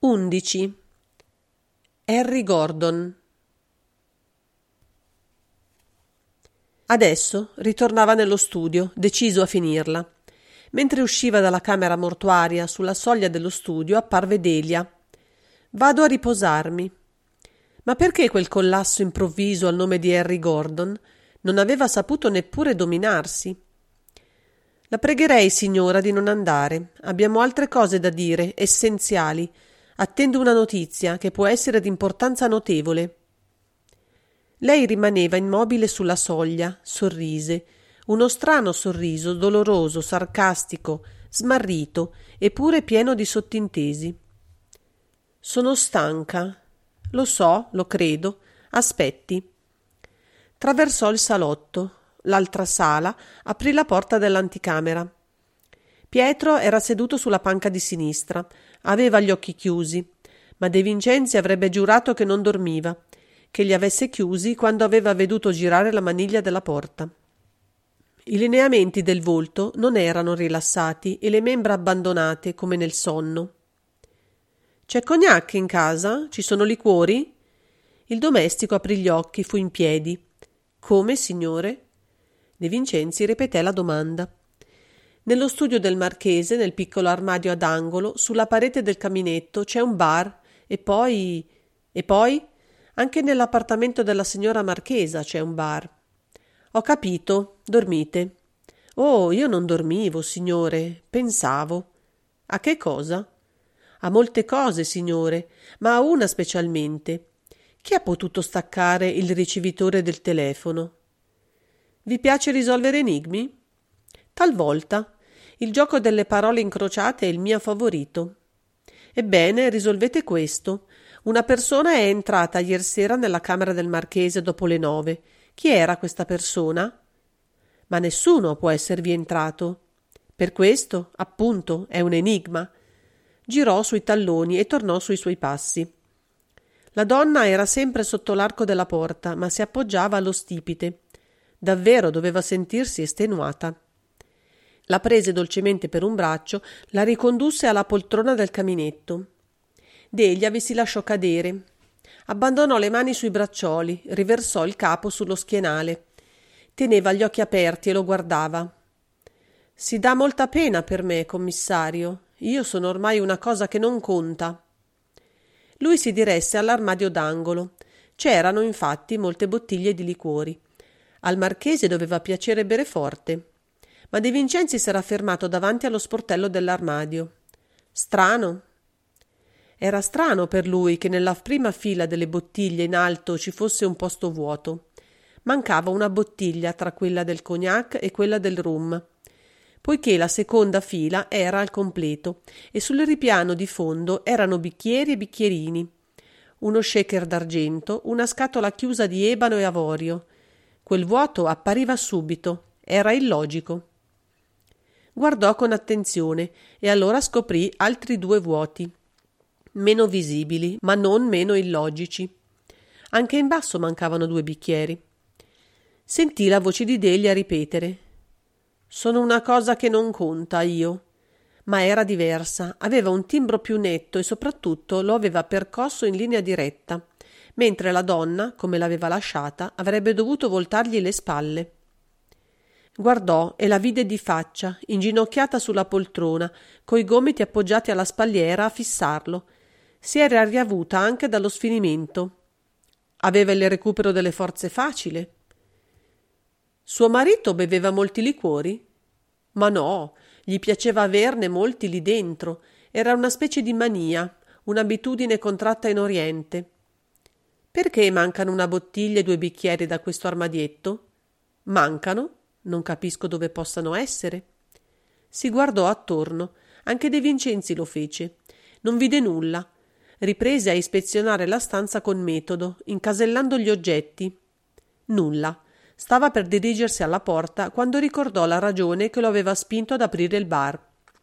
11. Harry Gordon. Adesso ritornava nello studio, deciso a finirla. Mentre usciva dalla camera mortuaria, sulla soglia dello studio apparve Delia. «Vado a riposarmi». Ma perché quel collasso improvviso al nome di Harry Gordon? Non aveva saputo neppure dominarsi. «La pregherei, signora, di non andare. Abbiamo altre cose da dire, essenziali. Attendo una notizia che può essere di importanza notevole». Lei rimaneva immobile sulla soglia, sorrise. Uno strano sorriso, doloroso, sarcastico, smarrito, eppure pieno di sottintesi. «Sono stanca». «Lo so, lo credo. Aspetti». Traversò il salotto, l'altra sala, aprì la porta dell'anticamera. Pietro era seduto sulla panca di sinistra, aveva gli occhi chiusi, ma De Vincenzi avrebbe giurato che non dormiva, che li avesse chiusi quando aveva veduto girare la maniglia della porta. I lineamenti del volto non erano rilassati e le membra abbandonate come nel sonno. «C'è cognac in casa? Ci sono liquori?» Il domestico aprì gli occhi, fu in piedi. «Come, signore?» De Vincenzi ripeté la domanda. Nello studio del marchese, nel piccolo armadio ad angolo, sulla parete del caminetto c'è un bar e poi... Anche nell'appartamento della signora marchesa c'è un bar. Ho capito, dormite. Oh, io non dormivo, signore, pensavo. A che cosa? A molte cose, signore, ma a una specialmente. Chi ha potuto staccare il ricevitore del telefono? Vi piace risolvere enigmi? Talvolta. Il gioco delle parole incrociate è il mio favorito. Ebbene, risolvete questo. Una persona è entrata iersera nella camera del marchese dopo le 9. Chi era questa persona? Ma nessuno può esservi entrato. Per questo, appunto, è un enigma. Girò sui talloni e tornò sui suoi passi. La donna era sempre sotto l'arco della porta, ma si appoggiava allo stipite. Davvero doveva sentirsi estenuata. La prese dolcemente per un braccio, la ricondusse alla poltrona del caminetto. Delia vi si lasciò cadere. Abbandonò le mani sui braccioli, riversò il capo sullo schienale. Teneva gli occhi aperti e lo guardava. «Si dà molta pena per me, commissario. Io sono ormai una cosa che non conta». Lui si diresse all'armadio d'angolo. C'erano, infatti, molte bottiglie di liquori. Al marchese doveva piacere bere forte. Ma De Vincenzi s'era fermato davanti allo sportello dell'armadio. Strano. Era strano per lui che nella prima fila delle bottiglie in alto ci fosse un posto vuoto. Mancava una bottiglia tra quella del cognac e quella del rum, poiché la seconda fila era al completo e sul ripiano di fondo erano bicchieri e bicchierini, uno shaker d'argento, una scatola chiusa di ebano e avorio. Quel vuoto appariva subito, era illogico. Guardò con attenzione e allora scoprì altri 2 vuoti, meno visibili, ma non meno illogici. Anche in basso mancavano 2 bicchieri. Sentì la voce di Delia ripetere: «Sono una cosa che non conta, io». Ma era diversa, aveva un timbro più netto e soprattutto lo aveva percosso in linea diretta, mentre la donna, come l'aveva lasciata, avrebbe dovuto voltargli le spalle. Guardò e la vide di faccia, inginocchiata sulla poltrona, coi gomiti appoggiati alla spalliera a fissarlo. Si era riavuta anche dallo sfinimento. Aveva il recupero delle forze facile. Suo marito beveva molti liquori? Ma no, gli piaceva averne molti lì dentro. Era una specie di mania, un'abitudine contratta in Oriente. Perché mancano una bottiglia e 2 bicchieri da questo armadietto? Mancano? Non capisco dove possano essere. Si guardò attorno. Anche De Vincenzi lo fece. Non vide nulla. Riprese a ispezionare la stanza con metodo, incasellando gli oggetti. Nulla. Stava per dirigersi alla porta quando ricordò la ragione che lo aveva spinto ad aprire il bar.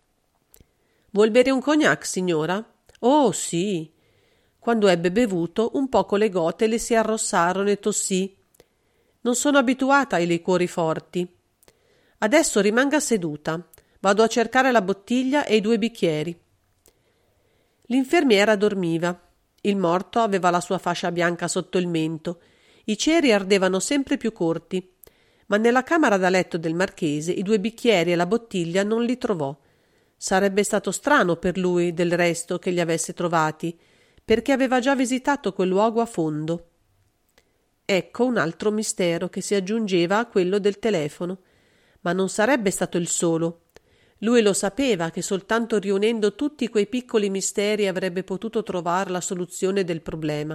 «Vuol bere un cognac, signora?» «Oh, sì». Quando ebbe bevuto, un poco le gote le si arrossarono e tossì. «Non sono abituata ai liquori forti». «Adesso rimanga seduta. Vado a cercare la bottiglia e i 2 bicchieri». L'infermiera dormiva. Il morto aveva la sua fascia bianca sotto il mento. I ceri ardevano sempre più corti. Ma nella camera da letto del marchese i 2 bicchieri e la bottiglia non li trovò. Sarebbe stato strano per lui, del resto, che li avesse trovati, perché aveva già visitato quel luogo a fondo. Ecco un altro mistero che si aggiungeva a quello del telefono. Ma non sarebbe stato il solo. Lui lo sapeva che soltanto riunendo tutti quei piccoli misteri avrebbe potuto trovare la soluzione del problema.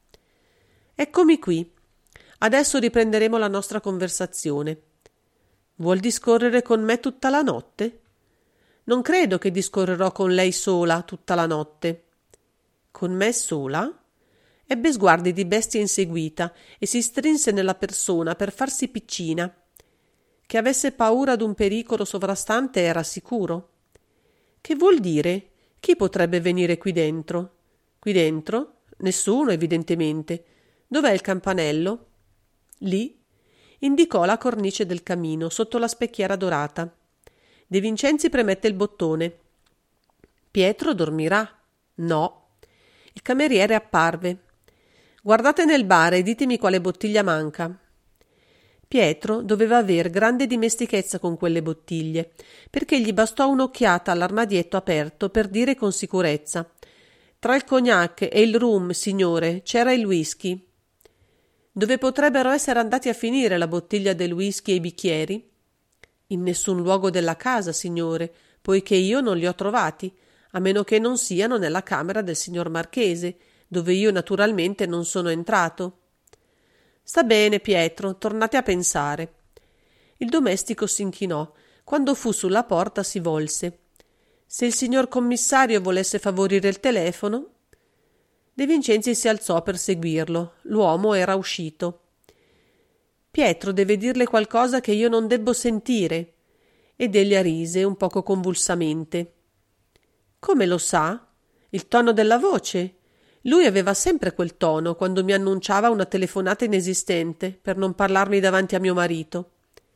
Eccomi qui. Adesso riprenderemo la nostra conversazione. Vuol discorrere con me tutta la notte? Non credo che discorrerò con lei sola tutta la notte. Con me sola? Ebbe sguardi di bestia inseguita e si strinse nella persona per farsi piccina. Che avesse paura d'un pericolo sovrastante era sicuro. Che vuol dire? Chi potrebbe venire qui dentro? Qui dentro? Nessuno, evidentemente. Dov'è il campanello? Lì. Indicò la cornice del camino, sotto la specchiera dorata. De Vincenzi premette il bottone. Pietro dormirà? No. Il cameriere apparve. Guardate nel bar e ditemi quale bottiglia manca. Pietro doveva aver grande dimestichezza con quelle bottiglie, perché gli bastò un'occhiata all'armadietto aperto per dire con sicurezza: tra il cognac e il rum, signore, c'era il whisky. Dove potrebbero essere andati a finire la bottiglia del whisky e i bicchieri? In nessun luogo della casa, signore, poiché io non li ho trovati, a meno che non siano nella camera del signor Marchese, dove io naturalmente non sono entrato. Sta bene, Pietro, tornate a pensare. Il domestico s'inchinò. Quando fu sulla porta si volse. Se il signor commissario volesse favorire il telefono? De Vincenzi si alzò per seguirlo. L'uomo era uscito. Pietro deve dirle qualcosa che io non debbo sentire. Ed egli rise un poco convulsamente. Come lo sa? Il tono della voce. Lui aveva sempre quel tono quando mi annunciava una telefonata inesistente per non parlarmi davanti a mio marito.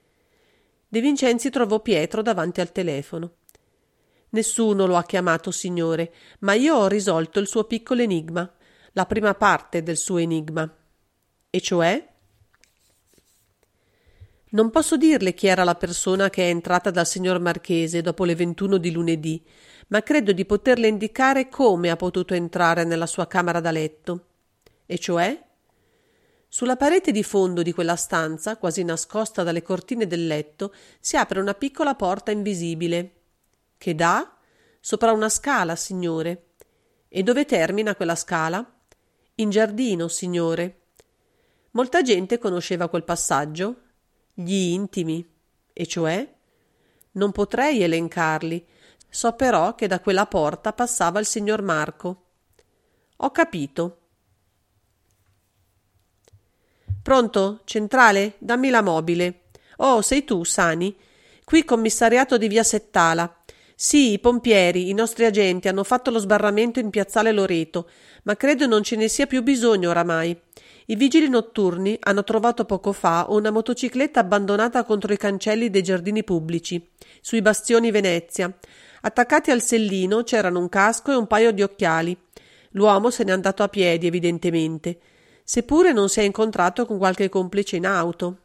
De Vincenzi trovò Pietro davanti al telefono. Nessuno lo ha chiamato, signore, ma io ho risolto il suo piccolo enigma, la prima parte del suo enigma. E cioè? Non posso dirle chi era la persona che è entrata dal signor Marchese dopo le 21 di lunedì, ma credo di poterle indicare come ha potuto entrare nella sua camera da letto. E cioè? Sulla parete di fondo di quella stanza, quasi nascosta dalle cortine del letto, si apre una piccola porta invisibile. Che dà? Sopra una scala, signore. E dove termina quella scala? In giardino, signore. Molta gente conosceva quel passaggio? Gli intimi. E cioè? Non potrei elencarli. So però che da quella porta passava il signor Marco. Ho capito. Pronto? Centrale? Dammi la mobile. Oh, sei tu, Sani? Qui commissariato di via Settala. Sì, i pompieri, i nostri agenti hanno fatto lo sbarramento in piazzale Loreto, ma credo non ce ne sia più bisogno oramai. I vigili notturni hanno trovato poco fa una motocicletta abbandonata contro i cancelli dei giardini pubblici, sui bastioni Venezia. Attaccati al sellino c'erano un casco e un paio di occhiali. L'uomo se n'è andato a piedi, evidentemente, seppure non si è incontrato con qualche complice in auto.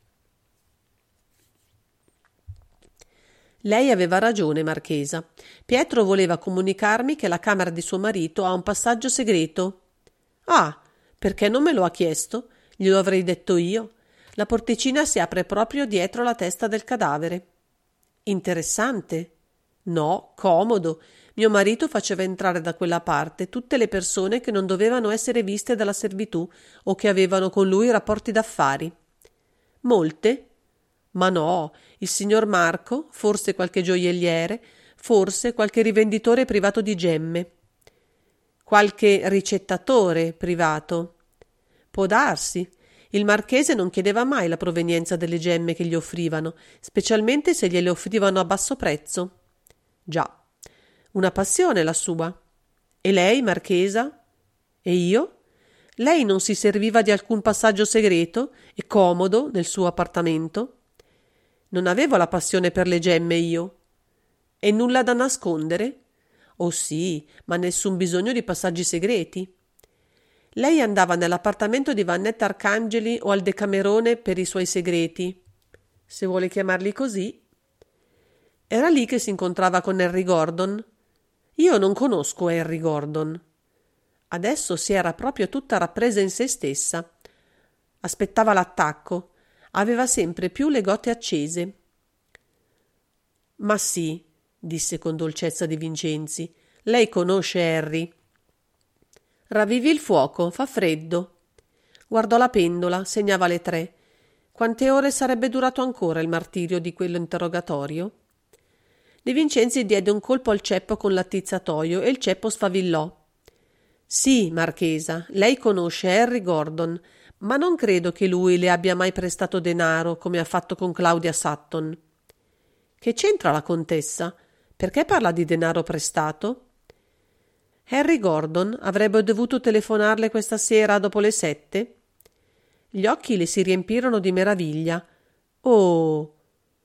Lei aveva ragione, marchesa. Pietro voleva comunicarmi che la camera di suo marito ha un passaggio segreto. Ah, perché non me lo ha chiesto? Glielo avrei detto io. La porticina si apre proprio dietro la testa del cadavere. Interessante. No, comodo. Mio marito faceva entrare da quella parte tutte le persone che non dovevano essere viste dalla servitù o che avevano con lui rapporti d'affari. Molte? Ma no, il signor Marco, forse qualche gioielliere, forse qualche rivenditore privato di gemme. Qualche ricettatore privato. Può darsi. Il marchese non chiedeva mai la provenienza delle gemme che gli offrivano, specialmente se gliele offrivano a basso prezzo. Già, una passione la sua. E lei, marchesa? E io? Lei non si serviva di alcun passaggio segreto e comodo nel suo appartamento? Non avevo la passione per le gemme io. E nulla da nascondere? Oh sì, ma nessun bisogno di passaggi segreti. Lei andava nell'appartamento di Vannetta Arcangeli o al Decamerone per i suoi segreti, se vuole chiamarli così. Era lì che si incontrava con Harry Gordon. Io non conosco Harry Gordon. Adesso si era proprio tutta rappresa in se stessa. Aspettava l'attacco. Aveva sempre più le gote accese. Ma sì, disse con dolcezza De Vincenzi, lei conosce Harry. Ravvivi il fuoco, fa freddo. Guardò la pendola, segnava le 3. Quante ore sarebbe durato ancora il martirio di quell'interrogatorio? De Vincenzi diede un colpo al ceppo con l'attizzatoio e il ceppo sfavillò. Sì, marchesa, lei conosce Harry Gordon, ma non credo che lui le abbia mai prestato denaro come ha fatto con Claudia Sutton. Che c'entra la contessa? Perché parla di denaro prestato? Harry Gordon avrebbe dovuto telefonarle questa sera dopo le 7? Gli occhi le si riempirono di meraviglia. Oh!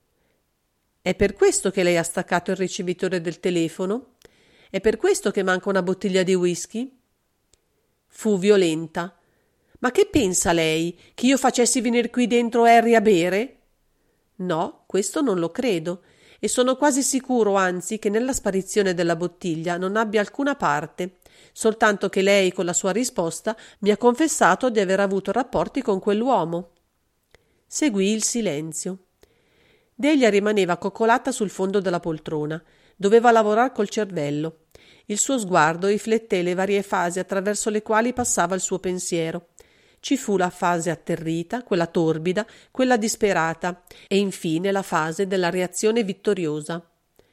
È per questo che lei ha staccato il ricevitore del telefono? È per questo che manca una bottiglia di whisky? Fu violenta. Ma che pensa lei? Che io facessi venire qui dentro Harry a bere? No, questo non lo credo, e sono quasi sicuro, anzi, che nella sparizione della bottiglia non abbia alcuna parte, soltanto che lei, con la sua risposta, mi ha confessato di aver avuto rapporti con quell'uomo. Seguì il silenzio. Delia rimaneva coccolata sul fondo della poltrona. Doveva lavorare col cervello. Il suo sguardo rifletté le varie fasi attraverso le quali passava il suo pensiero. Ci fu la fase atterrita, quella torbida, quella disperata e infine la fase della reazione vittoriosa.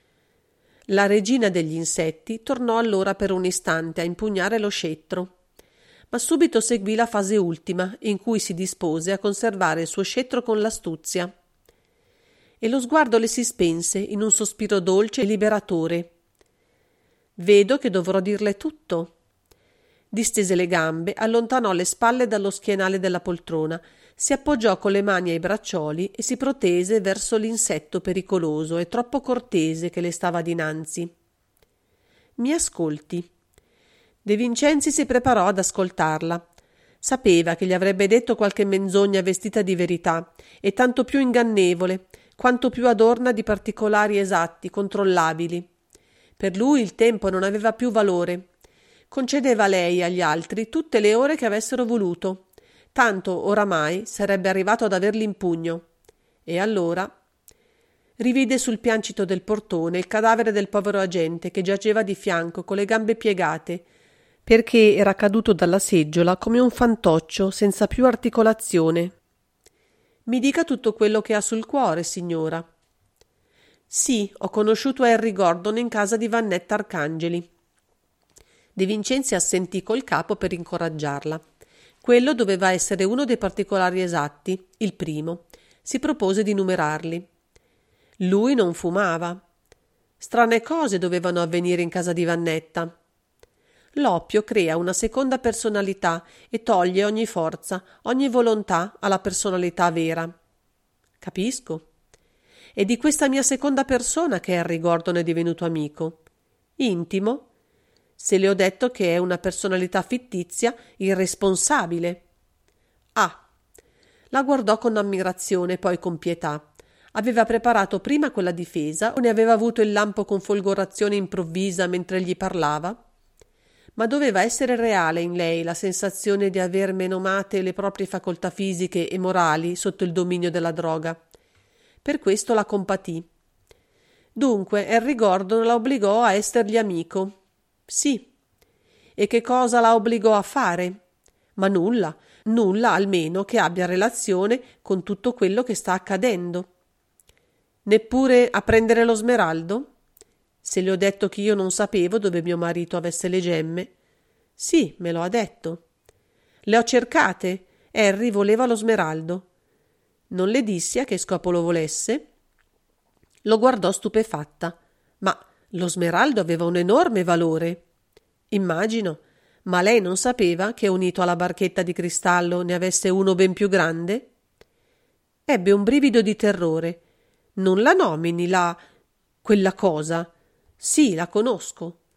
La regina degli insetti tornò allora per un istante a impugnare lo scettro, ma subito seguì la fase ultima, in cui si dispose a conservare il suo scettro con l'astuzia. E lo sguardo le si spense in un sospiro dolce e liberatore. Vedo che dovrò dirle tutto. Distese le gambe, allontanò le spalle dallo schienale della poltrona, si appoggiò con le mani ai braccioli e si protese verso l'insetto pericoloso e troppo cortese che le stava dinanzi. Mi ascolti. De Vincenzi si preparò ad ascoltarla. Sapeva che gli avrebbe detto qualche menzogna vestita di verità, e tanto più ingannevole, quanto più adorna di particolari esatti, controllabili. Per lui il tempo non aveva più valore. Concedeva a lei e agli altri tutte le ore che avessero voluto, tanto oramai sarebbe arrivato ad averli in pugno. E allora rivide sul piancito del portone il cadavere del povero agente che giaceva di fianco con le gambe piegate, perché era caduto dalla seggiola come un fantoccio senza più articolazione. Mi dica tutto quello che ha sul cuore, signora. Sì, ho conosciuto Harry Gordon in casa di Vannetta Arcangeli. De Vincenzi assentì col capo per incoraggiarla. Quello doveva essere uno dei particolari esatti, il primo. Si propose di numerarli. Lui non fumava. Strane cose dovevano avvenire in casa di Vannetta. L'oppio crea una seconda personalità e toglie ogni forza, ogni volontà alla personalità vera. Capisco. È di questa mia seconda persona che Harry Gordon è divenuto amico. Intimo? Se le ho detto che è una personalità fittizia, irresponsabile. Ah! La guardò con ammirazione, poi con pietà. Aveva preparato prima quella difesa o ne aveva avuto il lampo con folgorazione improvvisa mentre gli parlava? Ma doveva essere reale in lei la sensazione di aver menomate le proprie facoltà fisiche e morali sotto il dominio della droga. Per questo la compatì. Dunque Harry Gordon la obbligò a essergli amico. Sì. E che cosa la obbligò a fare? Ma nulla, nulla almeno che abbia relazione con tutto quello che sta accadendo. Neppure a prendere lo smeraldo? Se le ho detto che io non sapevo dove mio marito avesse le gemme. Sì, me lo ha detto. Le ho cercate. Harry voleva lo smeraldo. Non le dissi a che scopo lo volesse? Lo guardò stupefatta. Ma lo smeraldo aveva un enorme valore. Immagino, ma lei non sapeva che unito alla barchetta di cristallo ne avesse uno ben più grande? Ebbe un brivido di terrore. Non la nomini quella cosa? Sì, la conosco.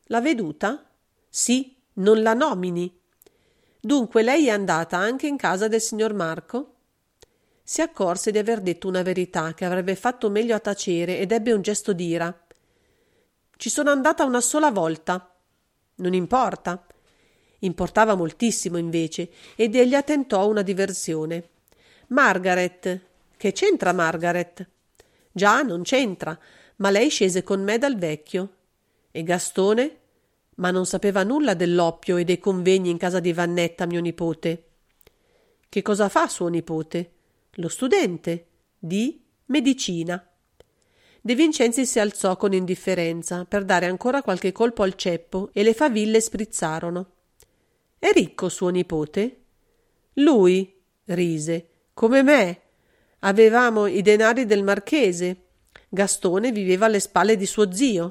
L'ha veduta? Sì, non la nomini. Dunque lei è andata anche in casa del signor Marco? Si accorse di aver detto una verità che avrebbe fatto meglio a tacere ed ebbe un gesto d'ira. Ci sono andata una sola volta. Non importa. Importava moltissimo invece ed egli tentò una diversione. Margaret. Che c'entra Margaret? Già, non c'entra, ma lei scese con me dal vecchio. E Gastone? Ma non sapeva nulla dell'oppio e dei convegni in casa di Vannetta, mio nipote. Che cosa fa suo nipote? Lo studente di medicina. De Vincenzi si alzò con indifferenza per dare ancora qualche colpo al ceppo e le faville sprizzarono. È ricco suo nipote? Lui rise. Come me. Avevamo i denari del marchese. Gastone viveva alle spalle di suo zio.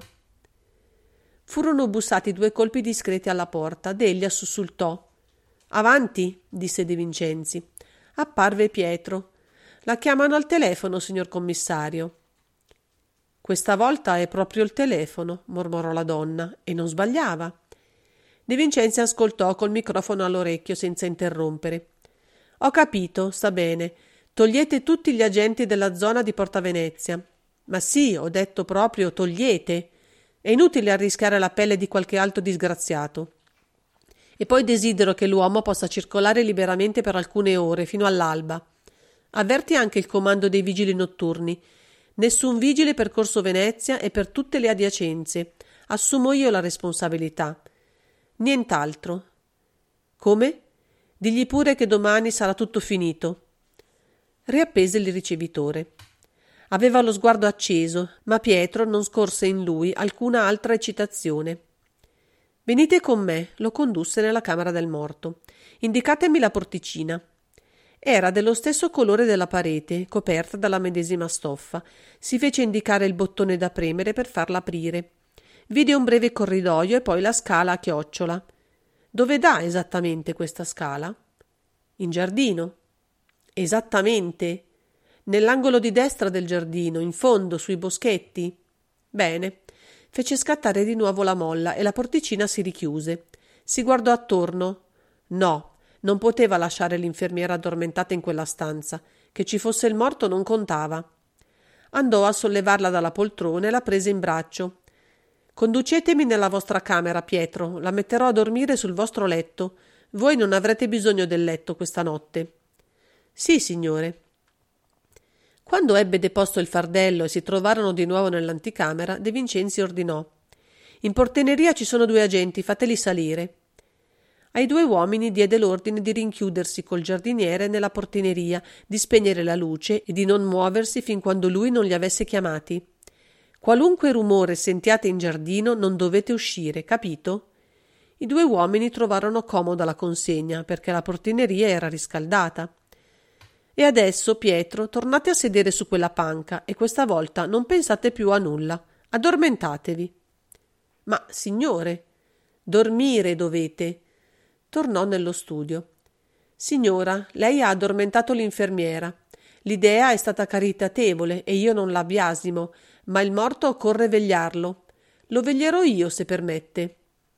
Furono bussati 2 colpi discreti alla porta. Delia sussultò. Avanti, disse De Vincenzi. Apparve Pietro. La chiamano al telefono, signor commissario. Questa volta è proprio il telefono, mormorò la donna, e non sbagliava. De Vincenzi ascoltò col microfono all'orecchio senza interrompere. Ho capito, sta bene. Togliete tutti gli agenti della zona di Porta Venezia. Ma sì, ho detto proprio togliete. È inutile arrischiare la pelle di qualche altro disgraziato. E poi desidero che l'uomo possa circolare liberamente per alcune ore, fino all'alba. Avverti anche il comando dei vigili notturni. Nessun vigile per Corso Venezia e per tutte le adiacenze. Assumo io la responsabilità. Nient'altro. Come? Digli pure che domani sarà tutto finito. Riappese il ricevitore. Aveva lo sguardo acceso, ma Pietro non scorse in lui alcuna altra eccitazione. Venite con me, lo condusse nella camera del morto. Indicatemi la porticina. Era dello stesso colore della parete, coperta dalla medesima stoffa. Si fece indicare il bottone da premere per farla aprire. Vide un breve corridoio e poi la scala a chiocciola. Dove dà esattamente questa scala? In giardino. Esattamente. Nell'angolo di destra del giardino, in fondo, sui boschetti. Bene. Fece scattare di nuovo la molla e la porticina si richiuse. Si guardò attorno. No. Non poteva lasciare l'infermiera addormentata in quella stanza. Che ci fosse il morto non contava. Andò a sollevarla dalla poltrona e la prese in braccio. Conducetemi nella vostra camera, Pietro. La metterò a dormire sul vostro letto. Voi non avrete bisogno del letto questa notte. Sì, signore. Quando ebbe deposto il fardello e si trovarono di nuovo nell'anticamera, De Vincenzi ordinò: in portineria ci sono 2 agenti, fateli salire. Ai 2 uomini diede l'ordine di rinchiudersi col giardiniere nella portineria, di spegnere la luce e di non muoversi fin quando lui non li avesse chiamati. Qualunque rumore sentiate in giardino non dovete uscire, capito? I 2 uomini trovarono comoda la consegna, perché la portineria era riscaldata. E adesso, Pietro, tornate a sedere su quella panca e questa volta non pensate più a nulla. Addormentatevi. Ma, signore, dormire dovete. Tornò nello studio. Signora, lei ha addormentato l'infermiera. L'idea è stata caritatevole e io non la biasimo, ma il morto occorre vegliarlo. Lo veglierò io, se permette.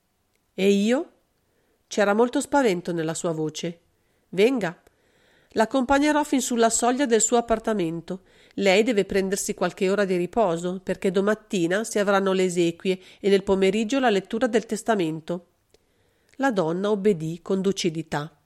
E io? C'era molto spavento nella sua voce. Venga. L'accompagnerò fin sulla soglia del suo appartamento. Lei deve prendersi qualche ora di riposo, perché domattina si avranno le esequie e nel pomeriggio la lettura del testamento. La donna obbedì con lucidità.